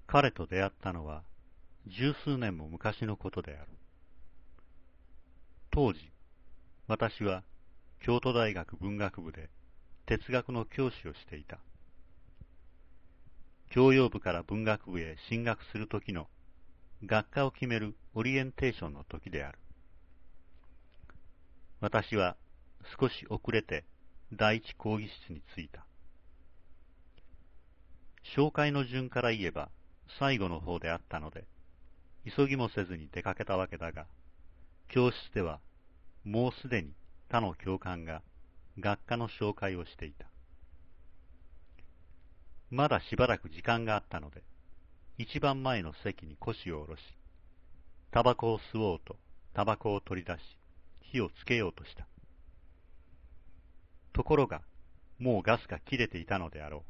彼と出会ったのは十数年も昔のことである。当時、私は京都大学文学部で哲学の教師をしていた。教養部から文学部へ進学するときの学科を決めるオリエンテーションの時である。私は少し遅れて第一講義室に着いた。紹介の順から言えば最後の方であったので、急ぎもせずに出かけたわけだが、教室ではもうすでに他の教官が学科の紹介をしていた。まだしばらく時間があったので、一番前の席に腰を下ろし、タバコを吸おうとタバコを取り出し、火をつけようとした。ところが、もうガスが切れていたのであろう。